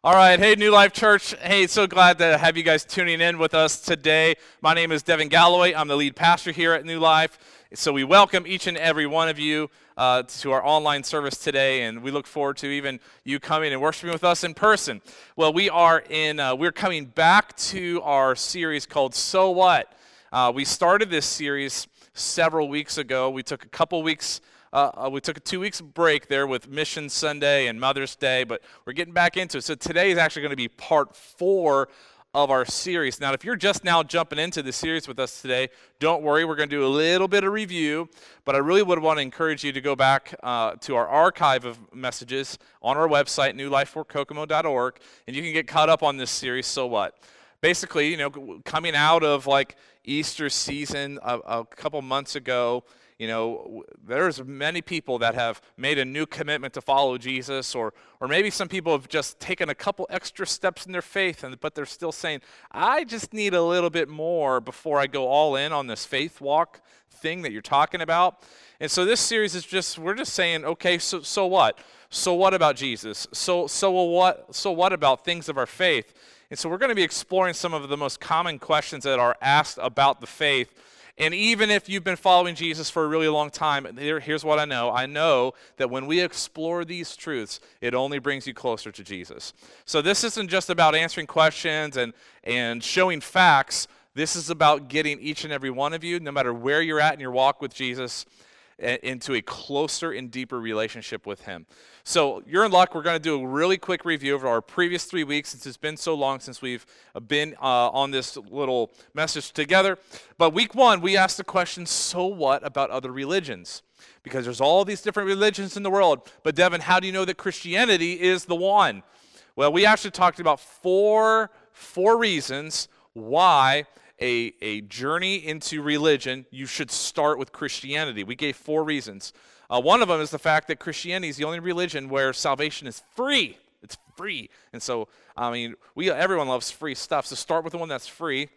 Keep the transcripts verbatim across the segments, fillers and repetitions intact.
All right, hey, New Life Church. Hey, so glad to have you guys tuning in with us today. My name is Devin Galloway. I'm the lead pastor here at New Life. So we welcome each and every one of you uh, to our online service today, and we look forward to even you coming and worshiping with us in person. Well, we are in. Uh, we're coming back to our series called So What. Uh, we started this series several weeks ago. We took a couple weeks. Uh, we took a two weeks break there with Mission Sunday and Mother's Day, but we're getting back into it. So today is actually going to be part four of our series. Now, if you're just now jumping into the series with us today, don't worry. We're going to do a little bit of review, but I really would want to encourage you to go back uh, to our archive of messages on our website, new life for kokomo dot org, and you can get caught up on this series, So What? Basically, you know, coming out of like Easter season a, a couple months ago, you know, there's many people that have made a new commitment to follow Jesus, or or maybe some people have just taken a couple extra steps in their faith, and but they're still saying, I just need a little bit more before I go all in on this faith walk thing that you're talking about. And so this series is just, we're just saying, okay, so so what? So what about Jesus? So so what? So what about things of our faith? And so we're going to be exploring some of the most common questions that are asked about the faith. And even if you've been following Jesus for a really long time, here, here's what I know. I know that when we explore these truths, it only brings you closer to Jesus. So this isn't just about answering questions and, and showing facts. This is about getting each and every one of you, no matter where you're at in your walk with Jesus, into a closer and deeper relationship with him. So you're in luck. We're going to do a really quick review of our previous three weeks since it's been so long since we've been uh, on this little message together. But week one, we asked the question, so what about other religions? Because there's all these different religions in the world. But Devin, how do you know that Christianity is the one? Well, we actually talked about four, four reasons why A, a journey into religion, you should start with Christianity. We gave four reasons. Uh, one of them is the fact that Christianity is the only religion where salvation is free. It's free. And so, I mean, we everyone loves free stuff, so start with the one that's free.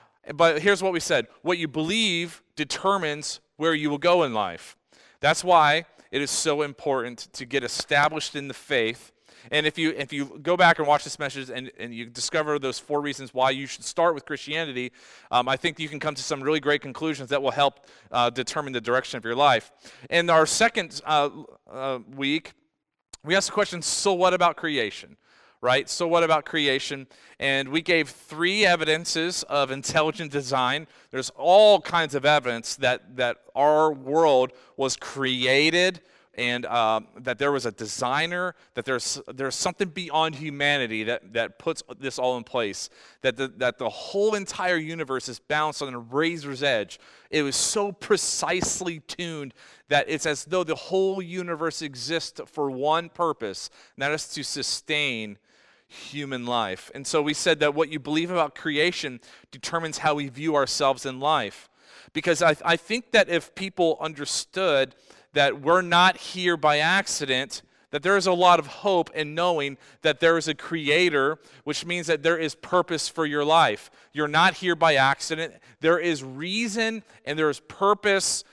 But here's what we said. What you believe determines where you will go in life. That's why it is so important to get established in the faith. And if you if you go back and watch this message and, and you discover those four reasons why you should start with Christianity, um, I think you can come to some really great conclusions that will help uh, determine the direction of your life. In our second uh, uh, week, we asked the question, so what about creation? Right? So what about creation? And we gave three evidences of intelligent design. There's all kinds of evidence that, that our world was created and uh, that there was a designer, that there's there's something beyond humanity that, that puts this all in place, that the, that the whole entire universe is balanced on a razor's edge. It was so precisely tuned that it's as though the whole universe exists for one purpose, and that is to sustain human life. And so we said that what you believe about creation determines how we view ourselves in life. Because I, I think that if people understood that we're not here by accident, that there is a lot of hope in knowing that there is a creator, which means that there is purpose for your life. You're not here by accident. There is reason and there is purpose,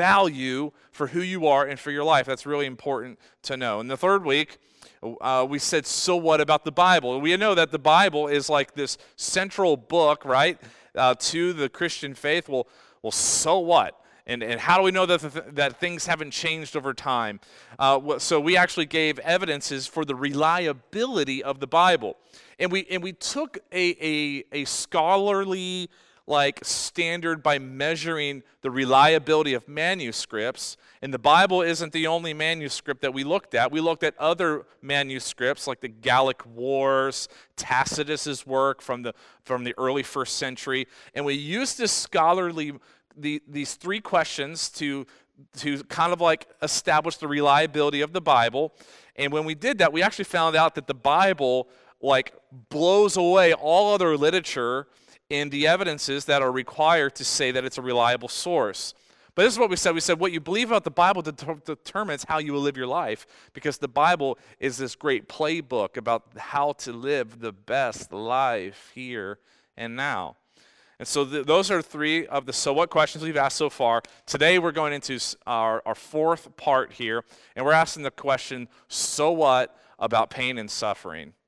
value for who you are and for your life. That's really important to know. In the third week, uh, we said, so what about the Bible? We know that the Bible is like this central book, right, uh, to the Christian faith. Well, well, so what? And, and how do we know that, th- that things haven't changed over time? Uh, so we actually gave evidences for the reliability of the Bible. And we and we took a, a, a scholarly like standard by measuring the reliability of manuscripts. And the Bible isn't the only manuscript that we looked at. We looked at other manuscripts like the Gallic Wars, Tacitus's work from the from the early first century. And we used this scholarly The, these three questions to to kind of like establish the reliability of the Bible. And when we did that, we actually found out that the Bible like blows away all other literature in the evidences that are required to say that it's a reliable source. But this is what we said. We said what you believe about the Bible det- determines how you will live your life, because the Bible is this great playbook about how to live the best life here and now. And so th- those are three of the so what questions we've asked so far. Today we're going into our, our fourth part here, and we're asking the question, so what about pain and suffering?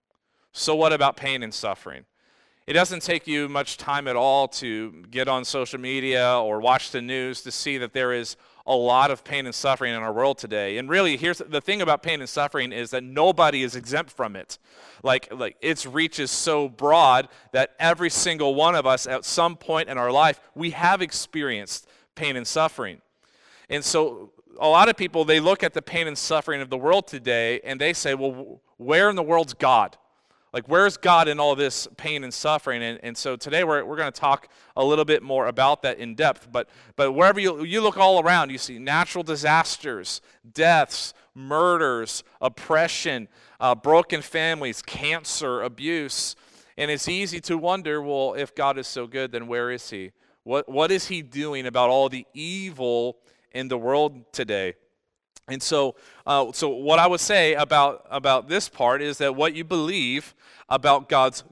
So what about pain and suffering? It doesn't take you much time at all to get on social media or watch the news to see that there is a lot of pain and suffering in our world today. And really, here's the thing about pain and suffering is that nobody is exempt from it. Like, like its reach is so broad that every single one of us at some point in our life, we have experienced pain and suffering. And so a lot of people, they look at the pain and suffering of the world today and they say, well, where in the world's God? Like, where's God in all this pain and suffering? And, and so today we're, we're going to talk a little bit more about that in depth. But, but wherever you, you look all around, you see natural disasters, deaths, murders, oppression, uh, broken families, cancer, abuse. And it's easy to wonder, well, if God is so good, then where is he? What, what is he doing about all the evil in the world today? And so, uh, so what I would say about, about this part is that what you believe about God's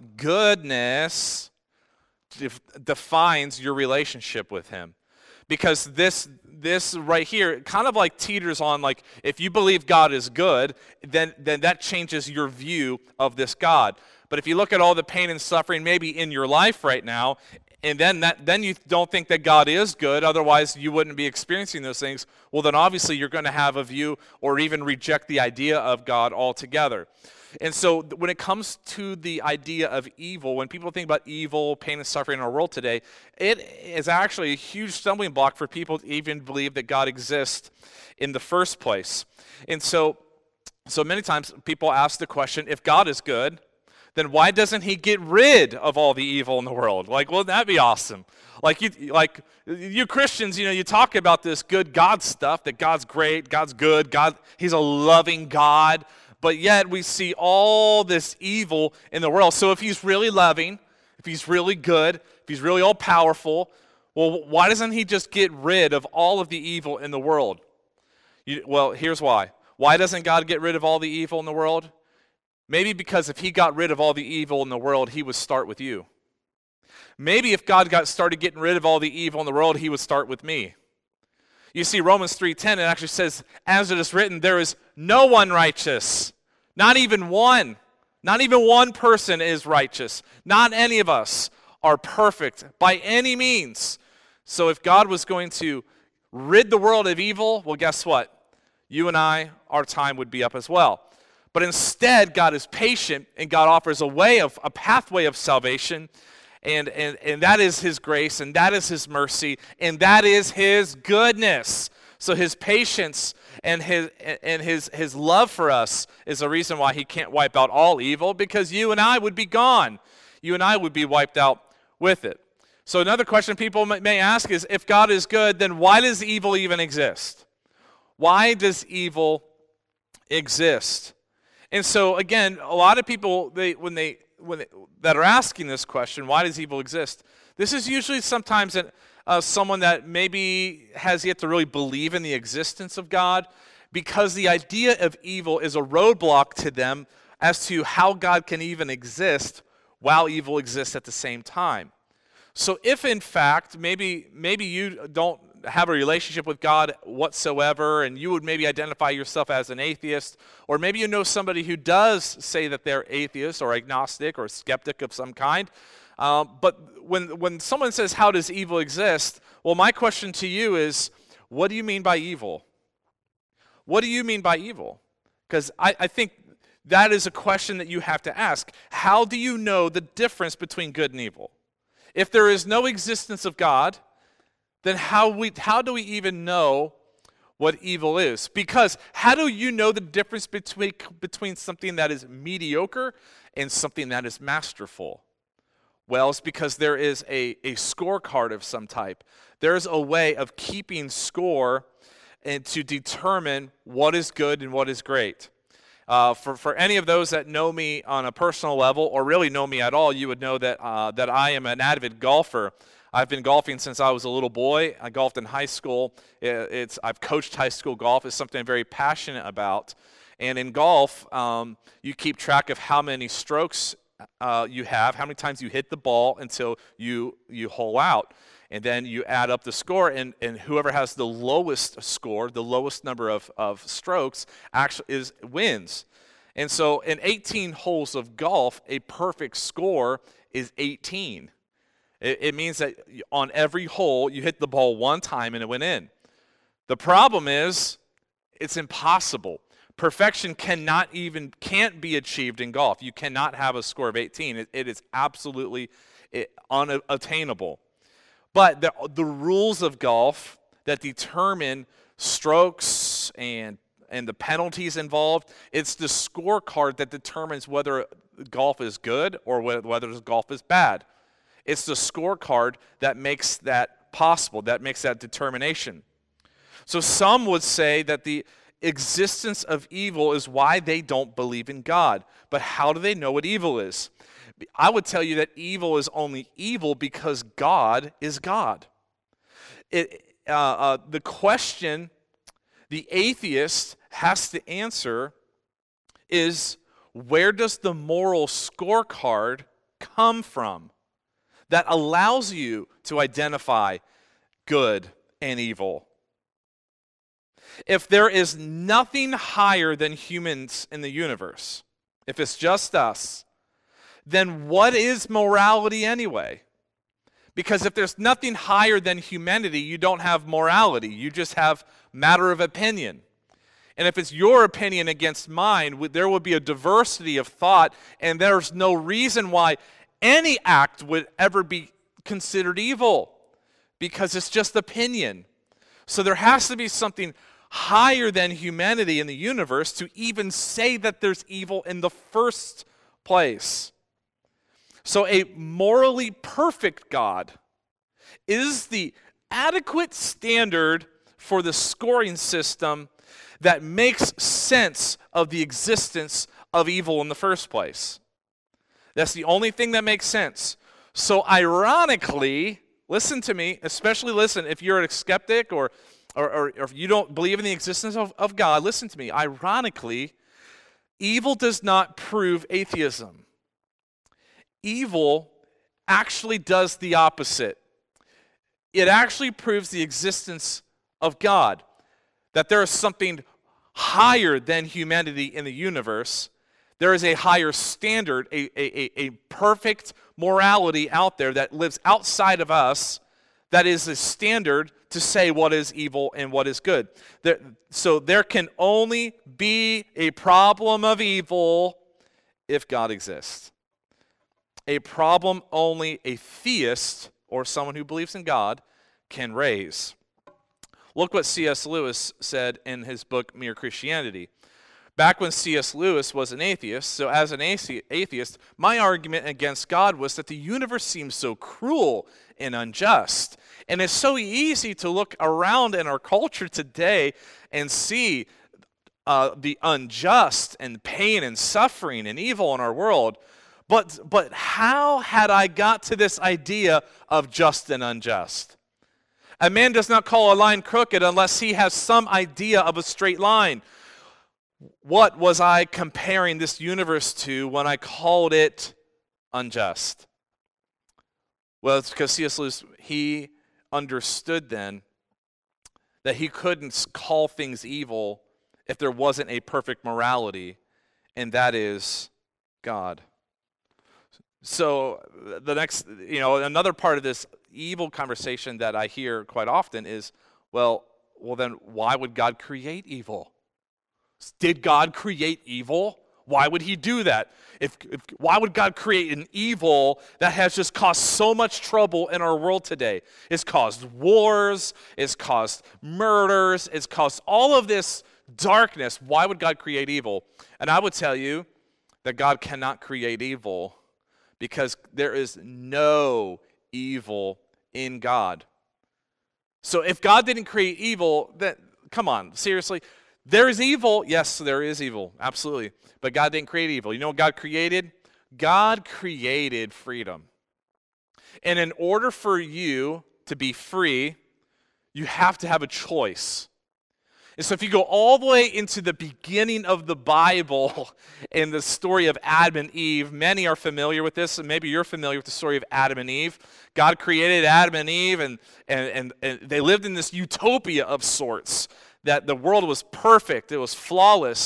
goodness def- defines your relationship with him. Because this, this right here kind of like teeters on, like, if you believe God is good, then, then that changes your view of this God. But if you look at all the pain and suffering maybe in your life right now, and then that, then you don't think that God is good, otherwise you wouldn't be experiencing those things, well, then obviously you're going to have a view or even reject the idea of God altogether. And so when it comes to the idea of evil, when people think about evil, pain, and suffering in our world today, it is actually a huge stumbling block for people to even believe that God exists in the first place. And so, so many times people ask the question, if God is good, then why doesn't he get rid of all the evil in the world? Like, wouldn't that be awesome? Like you, like you Christians, you know, you talk about this good God stuff, that God's great, God's good, God, he's a loving God, but yet we see all this evil in the world. So if he's really loving, if he's really good, if he's really all-powerful, well, why doesn't he just get rid of all of the evil in the world? You, well, here's why. Why doesn't God get rid of all the evil in the world? Maybe because if he got rid of all the evil in the world, he would start with you. Maybe if God got started getting rid of all the evil in the world, he would start with me. You see, Romans three ten, it actually says, as it is written, there is no one righteous, not even one. Not even one person is righteous. Not any of us are perfect by any means. So if God was going to rid the world of evil, well, guess what? You and I, our time would be up as well. But instead, God is patient, and God offers a way of a pathway of salvation, and, and, and that is his grace, and that is his mercy, and that is his goodness. So his patience and his and his his love for us is the reason why he can't wipe out all evil, because you and I would be gone. You and I would be wiped out with it. So another question people may ask is, if God is good, then why does evil even exist? Why does evil exist? And so again, a lot of people, they when they when they, that are asking this question, why does evil exist? This is usually sometimes an, uh, someone that maybe has yet to really believe in the existence of God, because the idea of evil is a roadblock to them as to how God can even exist while evil exists at the same time. So if in fact maybe maybe you don't have a relationship with God whatsoever, and you would maybe identify yourself as an atheist, or maybe you know somebody who does say that they're atheist or agnostic or skeptic of some kind, um, but when when someone says, how does evil exist? Well, my question to you is, what do you mean by evil? What do you mean by evil? Because I, I think that is a question that you have to ask. How do you know the difference between good and evil? If there is no existence of God, then how we how do we even know what evil is? Because how do you know the difference between between something that is mediocre and something that is masterful? Well, it's because there is a, a scorecard of some type. There's a way of keeping score and to determine what is good and what is great. Uh, for, for any of those that know me on a personal level, or really know me at all, you would know that uh, that I am an avid golfer. I've been golfing since I was a little boy. I golfed in high school. It's I've coached high school golf. It's something I'm very passionate about. And in golf, um, you keep track of how many strokes uh, you have, how many times you hit the ball until you you hole out. And then you add up the score, and, and whoever has the lowest score, the lowest number of, of strokes, actually is wins. And so in eighteen holes of golf, a perfect score is eighteen. It, it means that on every hole, you hit the ball one time and it went in. The problem is, it's impossible. Perfection cannot even, can't be achieved in golf. You cannot have a score of eighteen. It, it is absolutely unattainable. But the, the rules of golf that determine strokes and and the penalties involved, it's the scorecard that determines whether golf is good or whether golf is bad. It's the scorecard that makes that possible, that makes that determination. So some would say that the existence of evil is why they don't believe in God. But how do they know what evil is? I would tell you that evil is only evil because God is God. It, uh, uh, the question the atheist has to answer is, where does the moral scorecard come from that allows you to identify good and evil? If there is nothing higher than humans in the universe, if it's just us, then what is morality anyway? Because if there's nothing higher than humanity, you don't have morality. You just have matter of opinion. And if it's your opinion against mine, there would be a diversity of thought, and there's no reason why any act would ever be considered evil, because it's just opinion. So there has to be something higher than humanity in the universe to even say that there's evil in the first place. So a morally perfect God is the adequate standard for the scoring system that makes sense of the existence of evil in the first place. That's the only thing that makes sense. So ironically, listen to me, especially listen, if you're a skeptic or, or, or, or if you don't believe in the existence of, of God, listen to me. Ironically, evil does not prove atheism. Evil actually does the opposite. It actually proves the existence of God, that there is something higher than humanity in the universe. There is a higher standard, a, a, a perfect morality out there that lives outside of us, that is a standard to say what is evil and what is good. There, so there can only be a problem of evil if God exists. A problem only a theist or someone who believes in God can raise. Look what C S Lewis said in his book, Mere Christianity. Back when C S Lewis was an atheist, so as an atheist, my argument against God was that the universe seems so cruel and unjust. And it's so easy to look around in our culture today and see uh, the unjust and pain and suffering and evil in our world. But, but how had I got to this idea of just and unjust? A man does not call a line crooked unless he has some idea of a straight line. What was I comparing this universe to when I called it unjust? Well, it's because C S Lewis, he understood then that he couldn't call things evil if there wasn't a perfect morality, and that is God. So the next, you know, another part of this evil conversation that I hear quite often is, well, well then why would God create evil? Did God create evil? Why would he do that? If, if why would God create an evil that has just caused so much trouble in our world today? It's caused wars, it's caused murders, it's caused all of this darkness. Why would God create evil? And I would tell you that God cannot create evil because there is no evil in God. So if God didn't create evil, then come on, seriously. There is evil. Yes, there is evil. Absolutely. But God didn't create evil. You know what God created? God created freedom. And in order for you to be free, you have to have a choice. And so if you go all the way into the beginning of the Bible and the story of Adam and Eve, many are familiar with this, and maybe you're familiar with the story of Adam and Eve. God created Adam and Eve, and, and, and, and they lived in this utopia of sorts, that the world was perfect, it was flawless,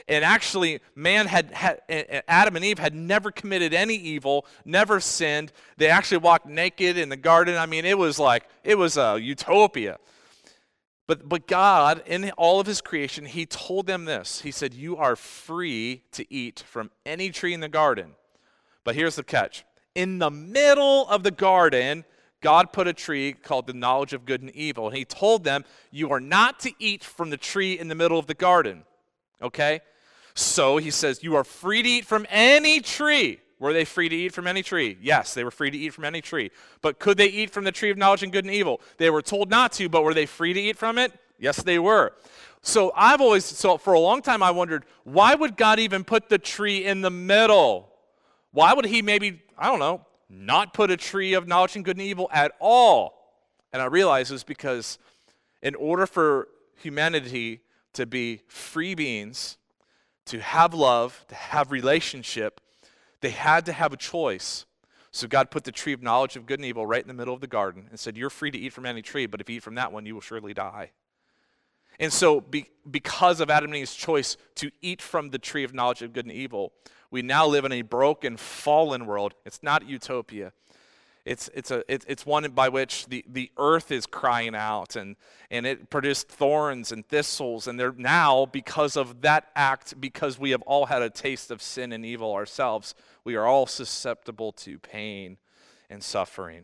And actually, man had, had, Adam and Eve had never committed any evil, never sinned. They actually walked naked in the garden. I mean, it was like, it was a utopia. But, but God, in all of his creation, he told them this. He said, you are free to eat from any tree in the garden. But here's the catch. In the middle of the garden, God put a tree called the knowledge of good and evil. And he told them, you are not to eat from the tree in the middle of the garden. Okay? So he says, you are free to eat from any tree. Were they free to eat from any tree? Yes, they were free to eat from any tree. But could they eat from the tree of knowledge and good and evil? They were told not to, but were they free to eat from it? Yes, they were. So I've always, so for a long time I wondered, why would God even put the tree in the middle? Why would he maybe, I don't know, not put a tree of knowledge and good and evil at all? And I realized it was because in order for humanity to be free beings, to have love, to have relationship, they had to have a choice. So God put the tree of knowledge of good and evil right in the middle of the garden and said, you're free to eat from any tree, but if you eat from that one, you will surely die. And so be, because of Adam and Eve's choice to eat from the tree of knowledge of good and evil, we now live in a broken, fallen world. It's not utopia. It's it's a it's it's one by which the, the earth is crying out, and, and it produced thorns and thistles, and they're now, because of that act, because we have all had a taste of sin and evil ourselves, we are all susceptible to pain and suffering.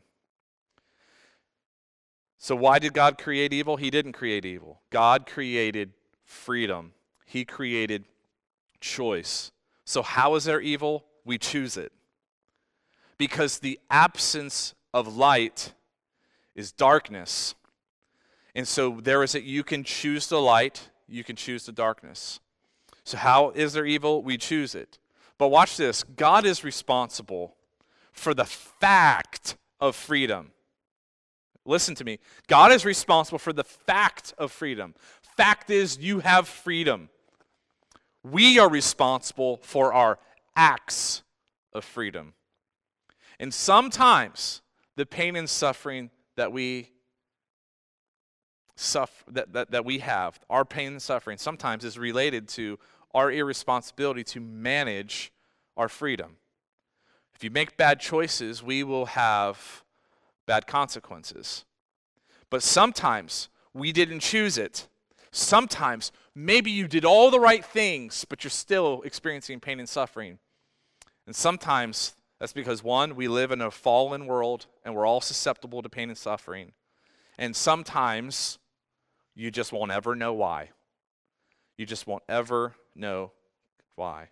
So why did God create evil? He didn't create evil. God created freedom. He created choice. So how is there evil? We choose it. Because the absence of light is darkness. And so there is that you can choose the light, you can choose the darkness. So how is there evil? We choose it. But watch this. God is responsible for the fact of freedom. Listen to me. God is responsible for the fact of freedom. Fact is, you have freedom. We are responsible for our acts of freedom. And sometimes the pain and suffering that we suffer, that, that, that we have, our pain and suffering, sometimes is related to our irresponsibility to manage our freedom. If you make bad choices, we will have bad consequences. But sometimes we didn't choose it. Sometimes maybe you did all the right things, but you're still experiencing pain and suffering. And sometimes that's because, one, we live in a fallen world and we're all susceptible to pain and suffering. And sometimes you just won't ever know why. You just won't ever know why.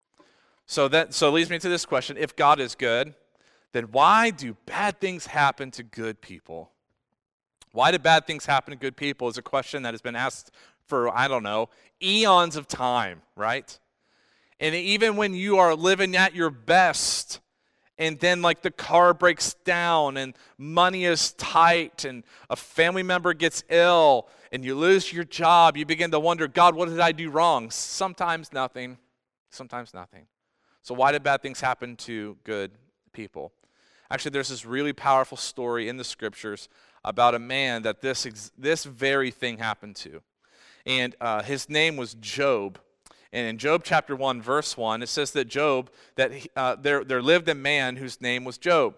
So that so leads me to this question. If God is good, then why do bad things happen to good people? Why do bad things happen to good people is a question that has been asked for, I don't know, eons of time, right? And even when you are living at your best, and then like the car breaks down and money is tight and a family member gets ill and you lose your job, you begin to wonder, God, what did I do wrong? Sometimes nothing, sometimes nothing. So why did bad things happen to good people? Actually, there's this really powerful story in the scriptures about a man that this ex- this very thing happened to. And uh, his name was Job. And in Job chapter one, verse one, it says that Job, that he, uh, there, there lived a man whose name was Job.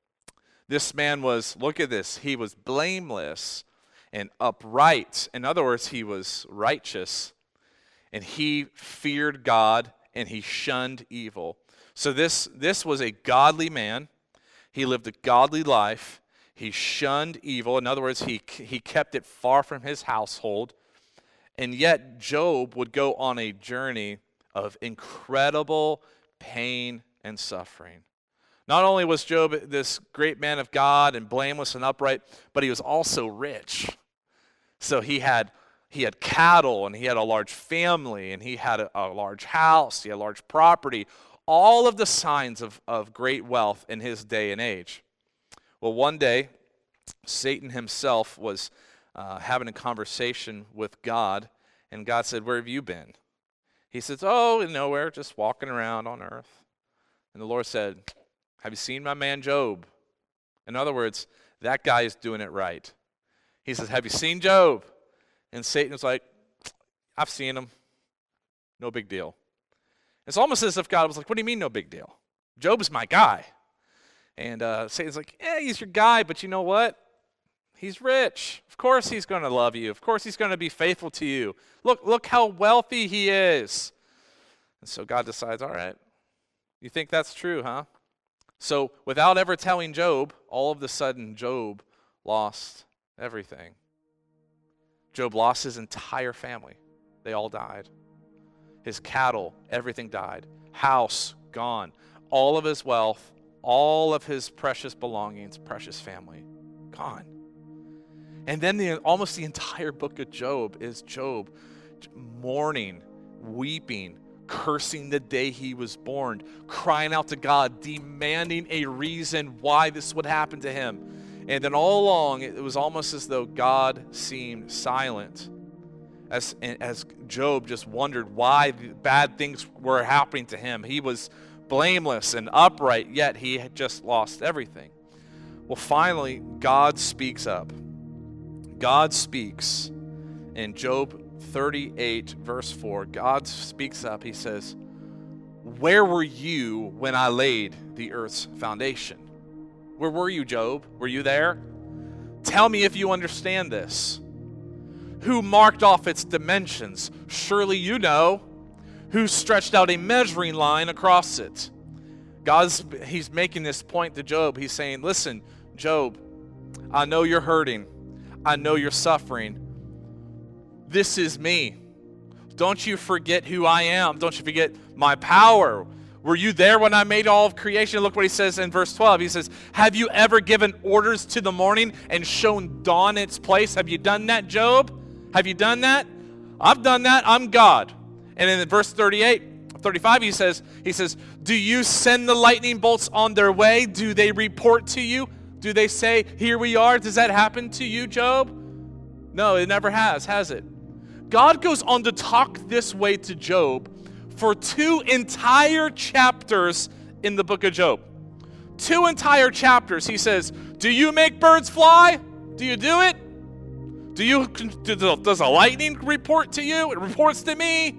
This man was, look at this, he was blameless and upright. In other words, he was righteous. And he feared God and he shunned evil. So this, this was a godly man. He lived a godly life. He shunned evil. In other words, he, he kept it far from his household. And yet Job would go on a journey of incredible pain and suffering. Not only was Job this great man of God and blameless and upright, but he was also rich. So he had he had cattle and he had a large family and he had a, a large house, he had a large property, all of the signs of, of great wealth in his day and age. Well, one day, Satan himself was uh, having a conversation with God, and God said, "Where have you been?" He says, "Oh, nowhere, just walking around on earth." And the Lord said, "Have you seen my man Job?" In other words, that guy is doing it right. He says, "Have you seen Job?" And Satan was like, "I've seen him. No big deal. It's almost as if God was like, what do you mean no big deal? Job's my guy. And uh, Satan's like, yeah, he's your guy, but you know what? He's rich. Of course he's going to love you. Of course he's going to be faithful to you. Look, look how wealthy he is. And so God decides, all right, you think that's true, huh? So without ever telling Job, all of a sudden Job lost everything. Job lost his entire family. They all died. His cattle, everything died. House, gone. All of his wealth, all of his precious belongings, precious family, gone. And then the, almost the entire book of Job is Job mourning, weeping, cursing the day he was born, crying out to God, demanding a reason why this would happen to him. And then all along, it was almost as though God seemed silent as, as Job just wondered why bad things were happening to him. He was blameless and upright, yet he had just lost everything. Well, finally, God speaks up. God speaks in Job thirty-eight, verse four. God speaks up. He says, where were you when I laid the earth's foundation? Where were you, Job? Were you there? Tell me if you understand this. Who marked off its dimensions? Surely you know. Who stretched out a measuring line across it? God's, he's making this point to Job. He's saying, listen, Job, I know you're hurting. I know you're suffering. This is me. Don't you forget who I am. Don't you forget my power. Were you there when I made all of creation? Look what he says in verse twelve. He says, have you ever given orders to the morning and shown dawn its place? Have you done that, Job? Have you done that? I've done that. I'm God. And in verse thirty-eight, thirty-five, he says, he says, do you send the lightning bolts on their way? Do they report to you? Do they say, here we are? Does that happen to you, Job? No, it never has, has it? God goes on to talk this way to Job for two entire chapters in the book of Job. Two entire chapters. He says, do you make birds fly? Do you do it? Do you, does a lightning report to you? It reports to me.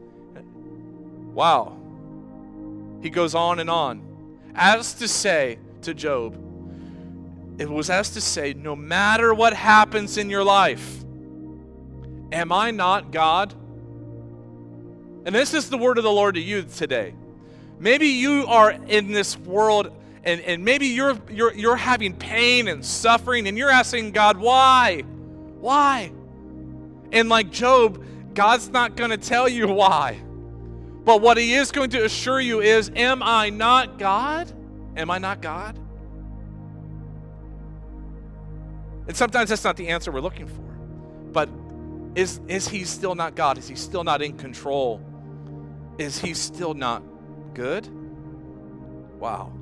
Wow. He goes on and on. As to say to Job, it was as to say, no matter what happens in your life, am I not God? And this is the word of the Lord to you today. Maybe you are in this world and, and maybe you're, you're, you're having pain and suffering and you're asking God, why? Why? And like Job, God's not going to tell you why. But what he is going to assure you is, am I not God? Am I not God? And sometimes that's not the answer we're looking for. But is, is he still not God? Is he still not in control? Is he still not good? Wow.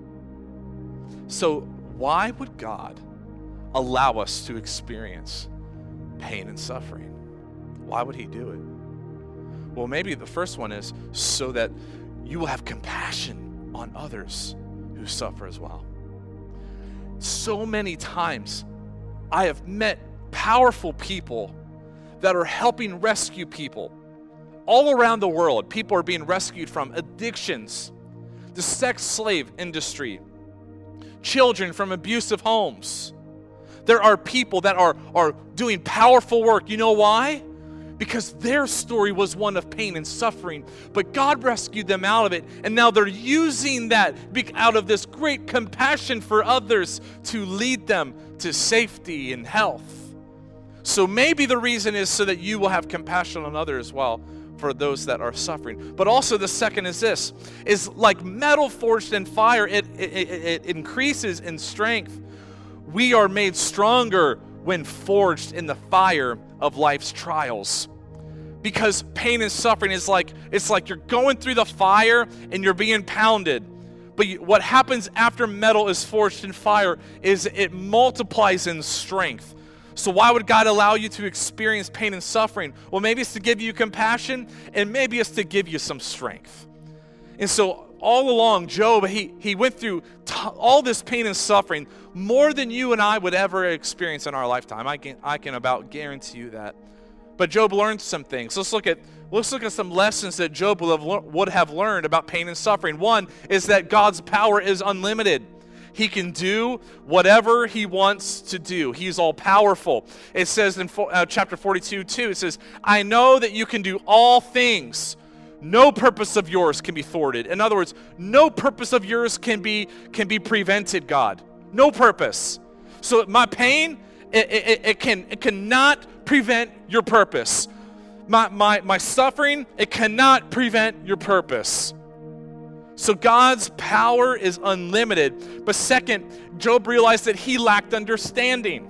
So why would God allow us to experience pain and suffering? Why would he do it? Well, maybe the first one is so that you will have compassion on others who suffer as well. So many times I have met powerful people that are helping rescue people all around the world. People are being rescued from addictions, the sex slave industry, children from abusive homes. There are people that are, are doing powerful work. You know why? Because their story was one of pain and suffering, but God rescued them out of it, and now they're using that out of this great compassion for others to lead them to safety and health. So maybe the reason is so that you will have compassion on others as well, for those that are suffering. But also the second is this, is like metal forged in fire, it, it, it, it increases in strength. We are made stronger when forged in the fire of life's trials. Because pain and suffering is like, it's like you're going through the fire and you're being pounded. But you, what happens after metal is forged in fire is it multiplies in strength. So why would God allow you to experience pain and suffering? Well, maybe it's to give you compassion, and maybe it's to give you some strength. And so all along, Job, he, he went through t- all this pain and suffering, more than you and I would ever experience in our lifetime. I can, I can about guarantee you that. But Job learned some things. Let's look at Let's look at some lessons that Job would have, lear- would have learned about pain and suffering. One is that God's power is unlimited. He can do whatever he wants to do. He's all powerful. It says in fo- uh, chapter forty-two, two, it says, I know that you can do all things. No purpose of yours can be thwarted. In other words, no purpose of yours can be can be prevented, God. No purpose. So my pain, it, it, it can it cannot prevent your purpose. My, my, my suffering, it cannot prevent your purpose. So God's power is unlimited. But second, Job realized that he lacked understanding.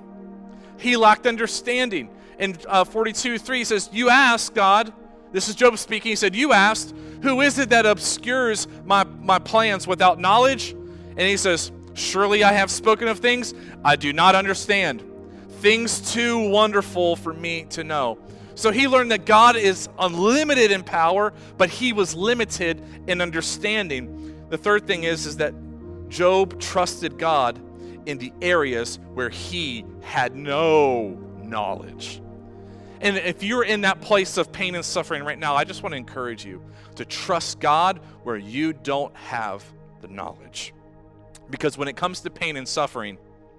He lacked understanding. In uh, forty-two, three, he says, you asked, God, this is Job speaking, he said, you asked, who is it that obscures my, my plans without knowledge? And he says, surely I have spoken of things I do not understand, things too wonderful for me to know. So he learned that God is unlimited in power, but he was limited in understanding. The third thing is, is that Job trusted God in the areas where he had no knowledge. And if you're in that place of pain and suffering right now, I just want to encourage you to trust God where you don't have the knowledge. Because when it comes to pain and suffering,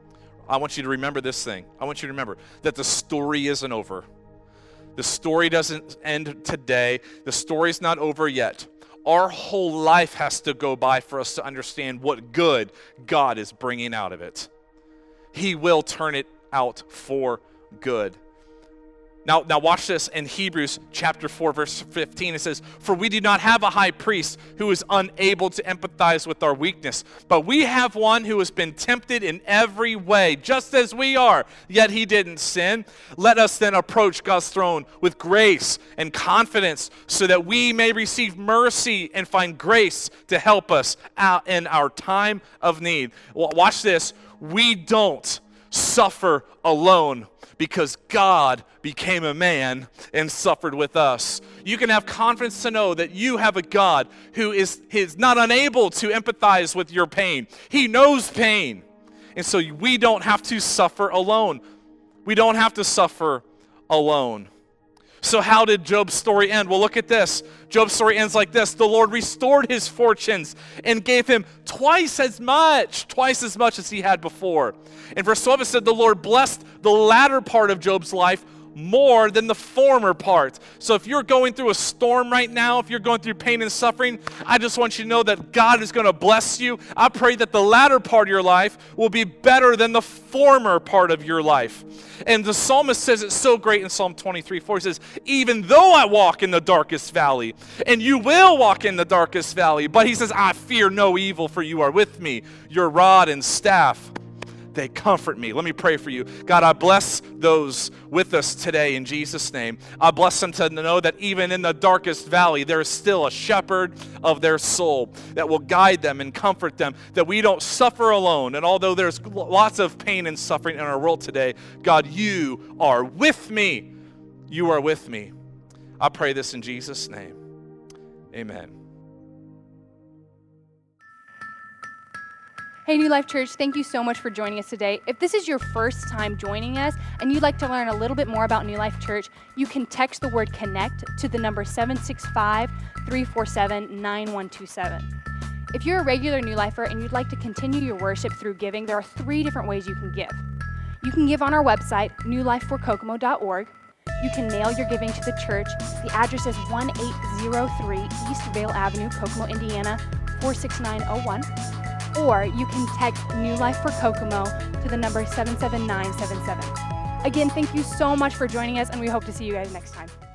I want you to remember this thing. I want you to remember that the story isn't over. The story doesn't end today. The story's not over yet. Our whole life has to go by for us to understand what good God is bringing out of it. He will turn it out for good. Now, now watch this in Hebrews chapter four, verse fifteen. It says, for we do not have a high priest who is unable to empathize with our weakness, but we have one who has been tempted in every way, just as we are, yet he didn't sin. Let us then approach God's throne with grace and confidence so that we may receive mercy and find grace to help us out in our time of need. Well, watch this. We don't suffer alone, because God became a man and suffered with us. You can have confidence to know that you have a God who is, is not unable to empathize with your pain. He knows pain. And so we don't have to suffer alone. We don't have to suffer alone. So how did Job's story end? Well, look at this. Job's story ends like this. The Lord restored his fortunes and gave him twice as much, twice as much as he had before. In verse twelve, it said, the Lord blessed the latter part of Job's life more than the former part. So if you're going through a storm right now, if you're going through pain and suffering, I just want you to know that God is going to bless you. I pray that the latter part of your life will be better than the former part of your life. And the psalmist says it's so great in Psalm twenty-three, four. He says, even though I walk in the darkest valley, and you will walk in the darkest valley, but he says, I fear no evil, for you are with me. Your rod and staff, they comfort me. Let me pray for you. God, I bless those with us today in Jesus' name. I bless them to know that even in the darkest valley, there is still a shepherd of their soul that will guide them and comfort them, that we don't suffer alone. And although there's lots of pain and suffering in our world today, God, you are with me. You are with me. I pray this in Jesus' name. Amen. Hey, New Life Church, thank you so much for joining us today. If this is your first time joining us and you'd like to learn a little bit more about New Life Church, you can text the word CONNECT to the number seven six five, three four seven, nine one two seven. If you're a regular New Lifer and you'd like to continue your worship through giving, there are three different ways you can give. You can give on our website, new life for kokomo dot org. You can mail your giving to the church. The address is one eight zero three East Vale Avenue, Kokomo, Indiana, four six nine zero one. Or you can text New Life for Kokomo to the number seven seven nine seven seven. Again, thank you so much for joining us, and we hope to see you guys next time.